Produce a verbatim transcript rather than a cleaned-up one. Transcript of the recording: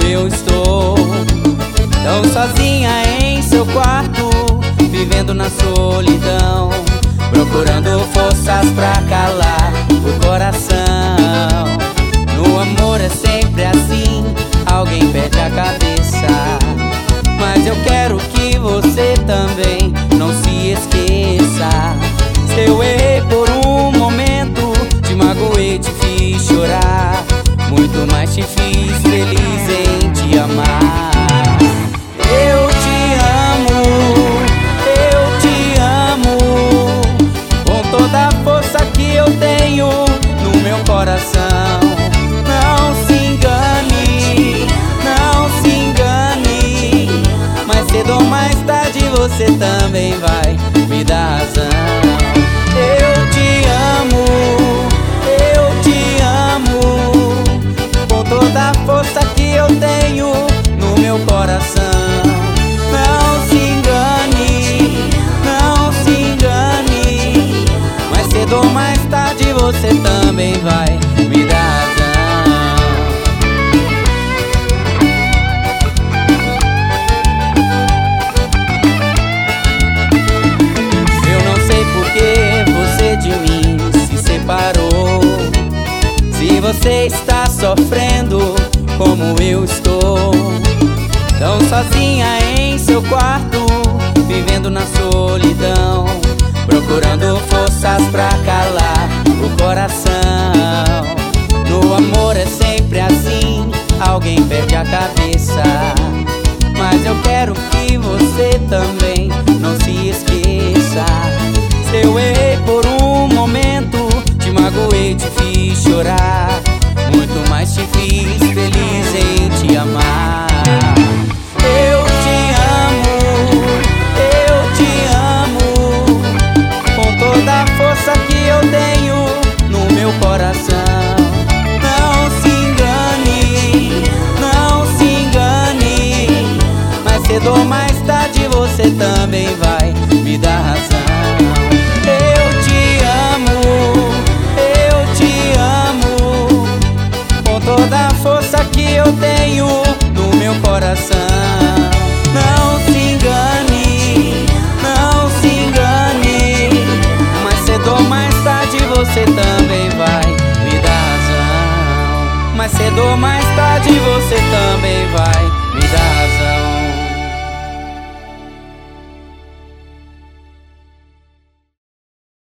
eu estou, tão sozinha em seu quarto, vivendo na solidão, procurando forças pra calar o coração. No amor é sempre assim, alguém perde a cabeça, mas eu quero que você também não se esqueça. Se eu errei por um momento, te magoei, te fiz chorar, muito mais te fiz feliz em te amar. Eu te amo, eu te amo, com toda a força que eu tenho no meu coração. Não se engane, não se engane, mais cedo ou mais tarde você também vai me dar razão. Eu te amo, eu te amo, com toda a força que eu tenho no meu coração. Não se engane, não se engane, mais cedo ou mais tarde você também vai me dar razão. Eu não sei por que você de mim se separou, se você está sofrendo como eu estou, tão sozinha em seu quarto, vivendo na solidão, procurando forças pra calar o coração. No amor é sempre assim, alguém perde a cabeça, mas eu quero que você também não se esqueça. Se eu errei por um momento, te magoei, te fiz chorar, muito mais te fiz feliz em te amar. Eu te amo, eu te amo, com toda a força que eu tenho no meu coração. Não se engane, não se engane, mais cedo ou mais tarde você também vai me dar razão. Eu te amo, eu te amo, com toda a força que eu tenho no meu coração. Não se engane, não se engane, mais cedo ou mais tarde você também vai me dar razão. Mais cedo ou mais tarde você também vai me dar razão.